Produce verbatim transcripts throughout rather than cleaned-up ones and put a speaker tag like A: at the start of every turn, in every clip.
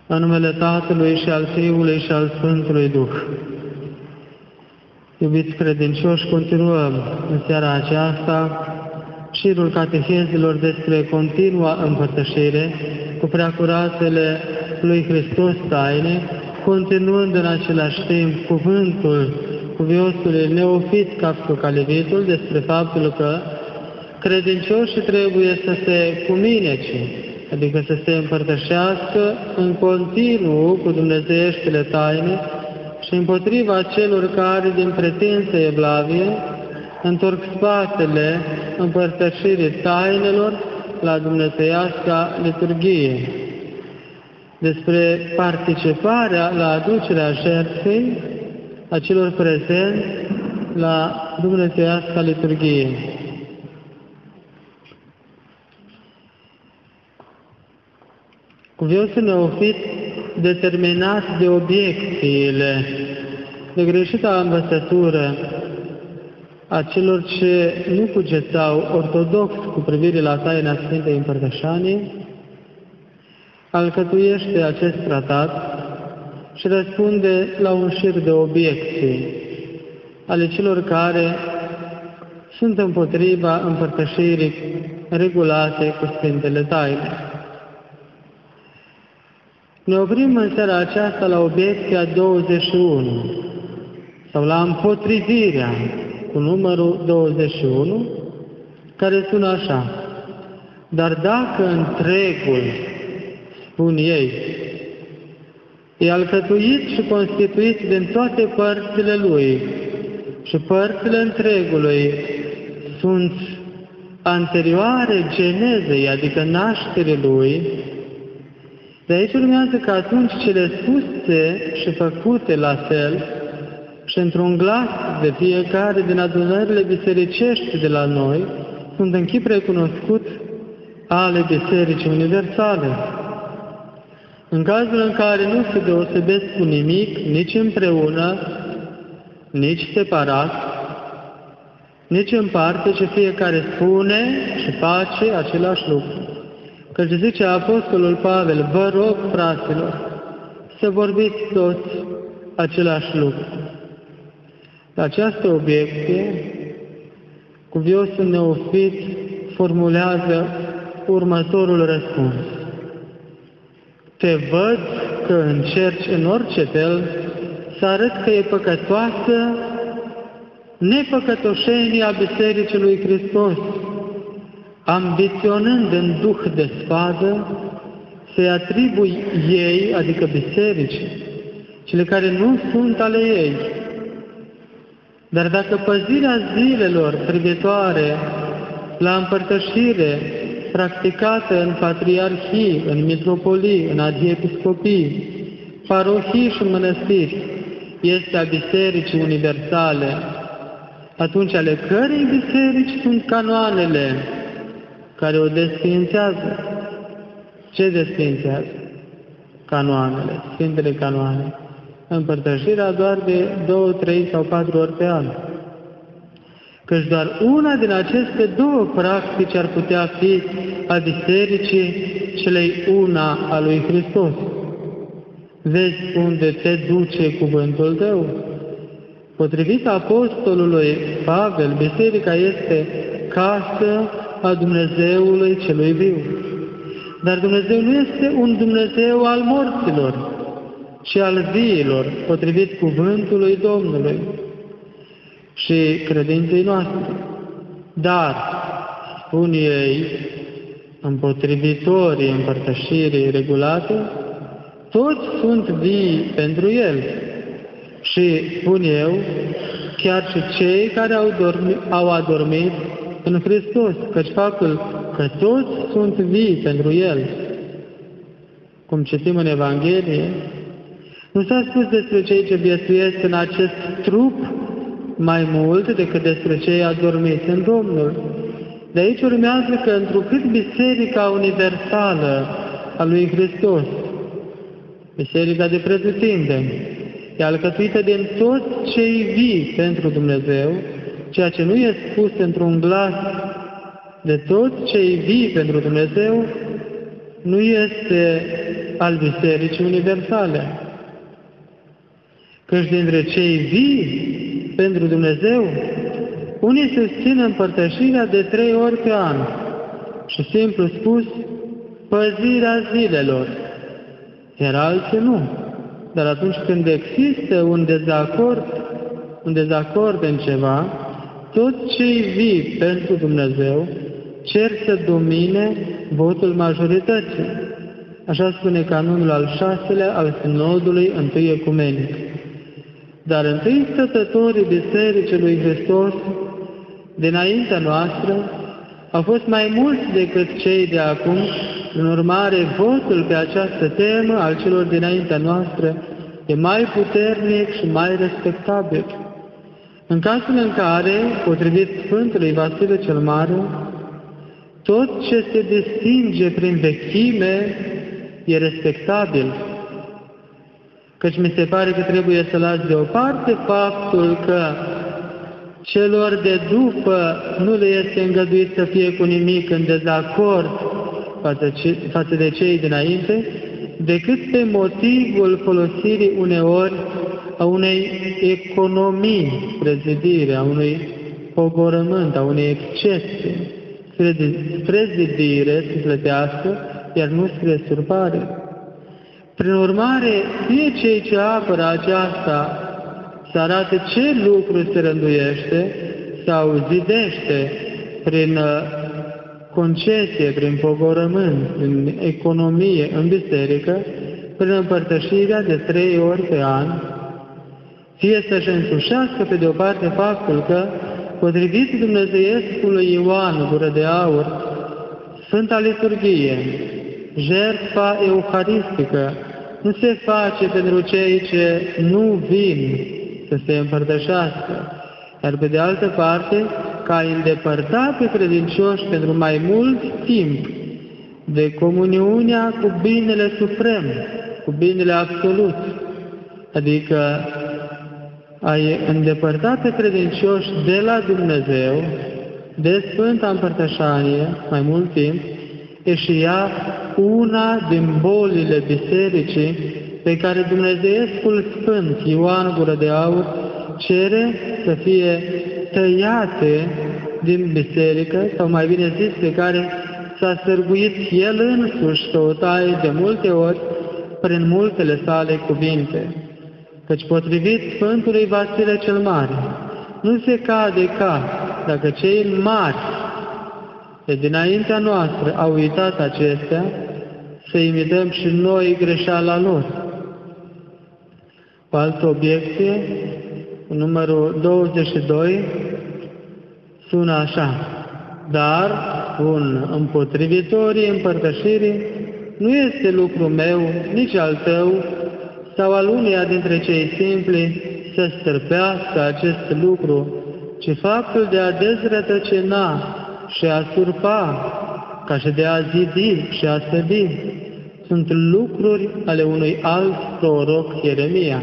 A: În numele Tatălui și al Fiului și al Sfântului Duh. Iubiți credincioși, continuăm în seara aceasta șirul catehezilor despre continua împărtășire cu preacuratele lui Hristos taine, continuând în același timp cuvântul cuviosului Neofit Capsocalivitul despre faptul că credincioșii trebuie să se cuminece, adică să se împărtășească în continuu cu dumnezeieștile taine și împotriva celor care, din pretinsă evlavie, întorc spatele împărtășirii tainelor la dumnezeiasca liturghie. Despre participarea la aducerea jertfei a celor prezenți la dumnezeiasca liturghie. Cuviosul Neofit, determinat de obiecțiile, de greșita învățătură a celor ce nu cugetau ortodox cu privire la taina Sfintei Împărtășanii, alcătuiește acest tratat și răspunde la un șir de obiecții ale celor care sunt împotriva împărtășirii regulate cu Sfintele Taine. Ne oprim în seara aceasta la obiecția douăzeci și unu, sau la împotrivirea cu numărul douăzeci și unu, care sună așa: dar dacă întregul, spun ei, e alcătuit și constituit din toate părțile lui și părțile întregului sunt anterioare genezei, adică nașterii lui, de aici urmează că atunci cele spuse și făcute la fel și într-un glas de fiecare din adunările bisericești de la noi sunt în chip recunoscut ale Bisericii Universale. În cazul în care nu se deosebesc cu nimic, nici împreună, nici separat, nici în parte, ci fiecare spune și face același lucru. Căci zice Apostolul Pavel: vă rog, fraților, să vorbiți toți același lucru. La această obiecție, cuviosul Neofit formulează următorul răspuns: te văd că încerci în orice fel să arăți că e păcătoasă nepăcătoșenia Bisericii lui Hristos, ambiționând în duh de spadă să-i atribui ei, adică bisericii, cele care nu sunt ale ei. Dar dacă păzirea zilelor privitoare la împărtășire practicată în patriarhii, în mitropolii, în arhiepiscopii, parohii și mănăstiri este a Bisericii Universale, atunci ale cărei biserici sunt canoanele care o desființează? Ce desființează? Canoanele, Sfintele Canoane. Împărtășirea doar de două, trei sau patru ori pe an. Căci doar una din aceste două practici ar putea fi a Bisericii celei una a lui Hristos. Vezi unde te duce cuvântul tău? Potrivit Apostolului Pavel, Biserica este casă a Dumnezeului celui viu. Dar Dumnezeu nu este un Dumnezeu al morților, ci al viilor, potrivit cuvântului Domnului și credinței noastre. Dar, spun ei, împotrivitorii împărtășirii regulate, toți sunt vii pentru El. Și, spun eu, chiar și cei care au, dormi, au adormit în Hristos, căci faptul că toți sunt vii pentru El, cum citim în Evanghelie, nu s-a spus despre cei ce viețuiesc în acest trup mai mult decât despre cei adormiți în Domnul. De aici urmează că întrucât Biserica Universală a lui Hristos, Biserica de pretutindeni, e alcătuită din toți cei vii pentru Dumnezeu, ceea ce nu e spus într-un glas de toți cei vii pentru Dumnezeu, nu este al Bisericii Universale. Căci dintre cei vii pentru Dumnezeu, unii susțin împărtășirea de trei ori pe an și, simplu spus, păzirea zilelor, iar alții nu. Dar atunci când există un dezacord, un dezacord în ceva, toți cei vii pentru Dumnezeu cer să domine votul majorității. Așa spune canonul al șaselea al Sinodului Întâi Ecumenic. Dar întâi stătătorii Bisericii lui Hristos, dinaintea noastră, au fost mai mulți decât cei de acum. În urmare, votul pe această temă al celor dinaintea noastră e mai puternic și mai respectabil. În cazul în care, potrivit Sfântului Vasile cel Mare, tot ce se distinge prin vechime e respectabil, căci mi se pare că trebuie să las deoparte faptul că celor de după nu le este îngăduit să fie cu nimic în dezacord față de cei dinainte, decât pe motivul folosirii uneori a unei economii prezidire, a unui pogorământ, a unei excepții, spre zidire sufletească, iar nu spre surpare. Prin urmare, fie cei ce apără aceasta să arate ce lucru se rânduiește sau zidește prin concesie, prin pogorământ, prin economie în biserică, prin împărtășirea de trei ori pe an, fie să-și însușească pe de o parte faptul că, potrivit Dumnezeiescului Ioan, Gură de Aur, Sfânta Liturghie, jertfa euharistică, nu se face pentru cei ce nu vin să se împărtășească, iar pe de altă parte, ca a îndepărta pe credincioși pentru mai mult timp de comuniunea cu binele suprem, cu binele absolut, adică ai îndepărta pe credincioși de la Dumnezeu, de Sfânta Împărtășanie, mai mult timp, e și ea una din bolile bisericii pe care Dumnezeiescul Sfânt Ioan Gură de Aur cere să fie tăiate din biserică, sau mai bine zis, pe care s-a sârguit El însuși să o taie de multe ori prin multele sale cuvinte. Căci potrivit Sfântului Vasile cel Mare, nu se cade ca, dacă cei mari de dinaintea noastră au uitat acestea, să imităm și noi greșeala lor. O altă obiecție, numărul douăzeci și doi, sună așa: dar un împotrivitorii împărtășirii nu este lucru meu, nici al tău, sau al uneia dintre cei simpli să stârpească acest lucru, ci faptul de a dezrătăcina și a surpa, ca și de a zidi și a sădi, sunt lucruri ale unui alt proroc, Ieremia.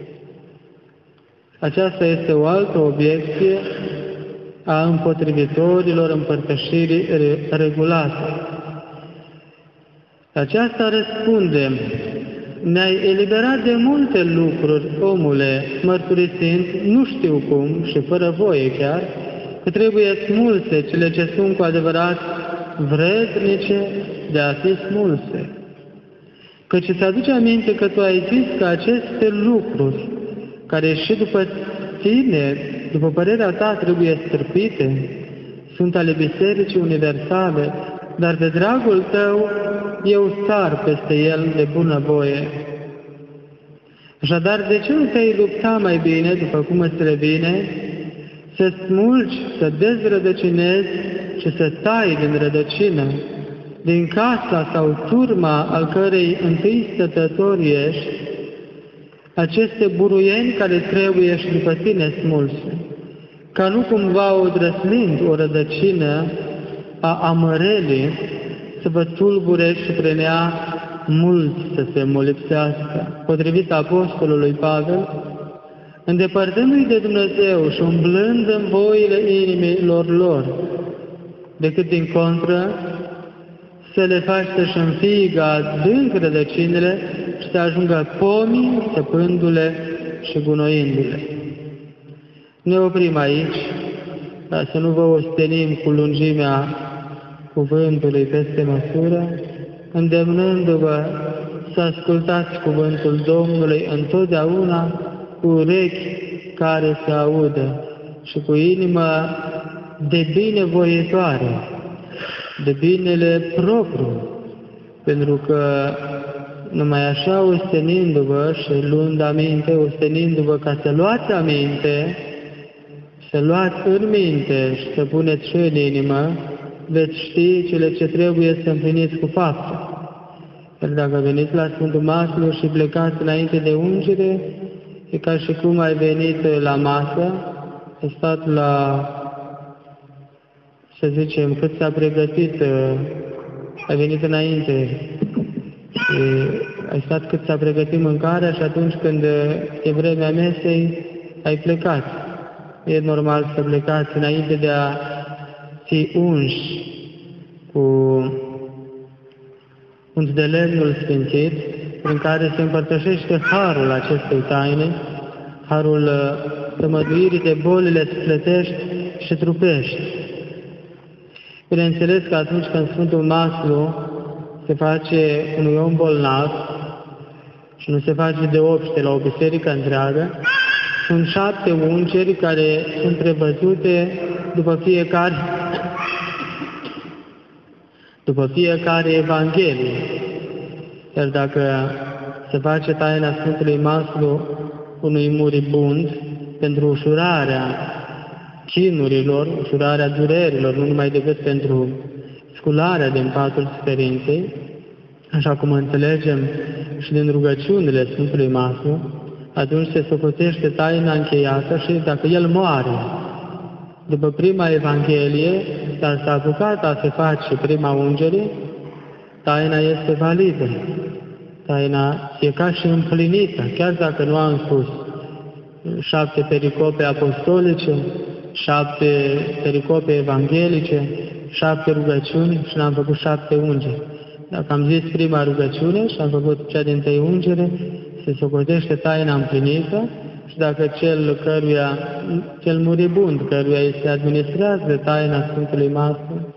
A: Aceasta este o altă obiecție a împotrivitorilor împărtășirii regulate. Aceasta răspundem: ne-ai eliberat de multe lucruri, omule, mărturisind, nu știu cum și fără voie chiar, că trebuie smulse cele ce sunt cu adevărat vrednice de a fi smulse. Căci îți aduce aminte că tu ai zis că aceste lucruri, care și după tine, după părerea ta, trebuie stârpite, sunt ale Bisericii Universale, dar de dragul tău eu sar peste el de bunăvoie. Așadar, de ce nu te-ai lupta mai bine, după cum îți revine, să smulgi, să dezrădăcinezi și să tai din rădăcină, din casa sau turma al cărei întâi stătător ești, aceste buruieni care trebuie și după tine smulse, ca nu cumva odrăsnind o rădăcină a amărelii să vă tulbure și prin ea mulți să se molipsească. Potrivit Apostolului Pavel, îndepărtându-i de Dumnezeu și umblând în voile inimilor lor, decât din contră să le faci să-și înfigă adânc rădăcinile și să ajungă pomii, săpându-le și gunoindu-le. Ne oprim aici, dar să nu vă ostenim cu lungimea cuvântului peste măsură, îndemnându-vă să ascultați cuvântul Domnului întotdeauna cu urechi care se audă și cu inimă de binevoietoare, de binele propriu, pentru că numai așa, ostenindu-vă și luând aminte, ostenindu-vă ca să luați aminte, să luați în minte și să puneți și în inimă, veți ști cele ce trebuie să împliniți cu fapte. Iar dacă veniți la Sfântul Maslu și plecați înainte de ungere, e ca și cum ai venit la masă, ai stat la, să zicem, cât s-a pregătit, ai venit înainte și ai stat cât s-a pregătit mâncarea și atunci când e vremea mesei, ai plecat. E normal să plecați înainte de a fi unși cu unți de lemnul sfințit, prin care se împărtășește harul acestei taine, harul tămăduirii de bolile sufletești și trupești. Bineînțeles că atunci când Sfântul Maslu se face unui om bolnav și nu se face de obște la o biserică întreagă, sunt șapte ungeri care sunt prevăzute după fiecare, după fiecare Evanghelie. Iar dacă se face taina Sfântului Maslu unui muribund pentru ușurarea chinurilor, ușurarea durerilor, nu numai decât pentru scularea din patul suferinței, așa cum înțelegem și din rugăciunile Sfântului Maslu, atunci se socotește taina încheiată și dacă el moare după prima Evanghelie, dar s-a apucat a se face prima ungere, taina este validă. Taina e ca și împlinită, chiar dacă nu am spus șapte pericope apostolice, șapte pericope evanghelice, șapte rugăciuni și n-am făcut șapte ungeri. Dacă am zis prima rugăciune și am făcut cea din tăi ungere, se socotește taina împlinită și dacă cel căruia, cel muribund, căruia îi se administrează taina Sfântului Maslu,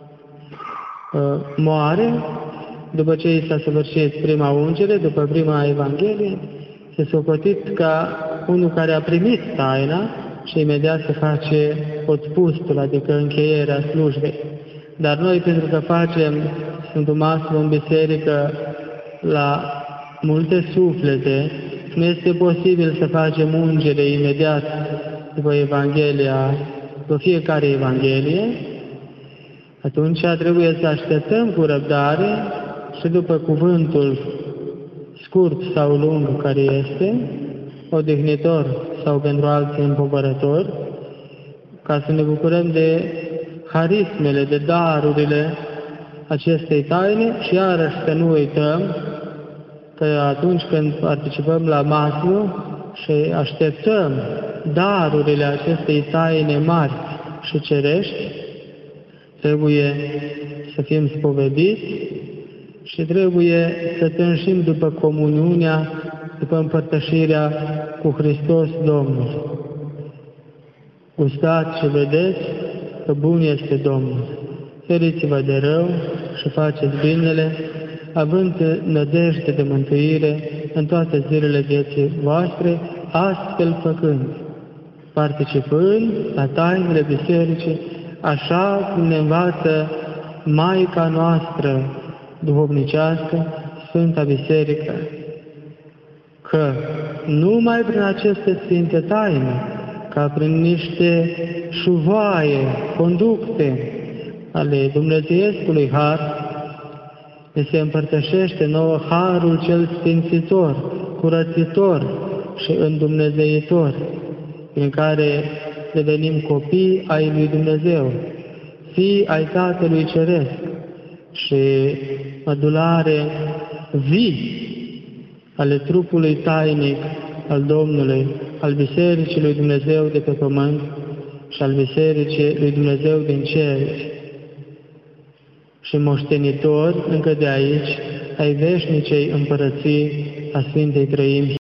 A: moare, după ce i s-a săvârșit prima ungere, după prima Evanghelie, se socotit ca unul care a primit taina și imediat se face otpustul, adică încheierea slujbei. Dar noi, pentru că facem Sfântul Maslu în biserică la multe suflete, nu este posibil să facem ungere imediat după Evanghelia, după fiecare Evanghelie, atunci trebuie să așteptăm cu răbdare și după cuvântul scurt sau lung care este, odihnitor sau pentru alții împovărător, ca să ne bucurăm de harismele, de darurile acestei taine și iarăși să nu uităm că atunci când participăm la Maslu și așteptăm darurile acestei taine mari și cerești, trebuie să fim spovediți și trebuie să tânșim după comuniunea, după împărtășirea cu Hristos Domnul. Gustați și vedeți că bun este Domnul. Feriți-vă de rău și faceți binele, având nădejde de mântuire în toate zilele vieții voastre, astfel făcând, participând la tainele bisericii, așa cum ne învață Maica noastră duhovnicească, Sfânta Biserică, că numai prin aceste sfinte taine, ca prin niște șuvoaie, conducte ale Dumnezeiescului Har, ne se împărtășește nouă Harul cel sfințitor, curățitor și îndumnezeitor, prin care devenim copii ai lui Dumnezeu, fii ai Tatălui Ceresc și mădulare vii ale trupului tainic al Domnului, al Bisericii lui Dumnezeu de pe pământ și al Bisericii lui Dumnezeu din cer. și moștenitori încă de aici ai veșnicei împărății a Sfintei Trăimi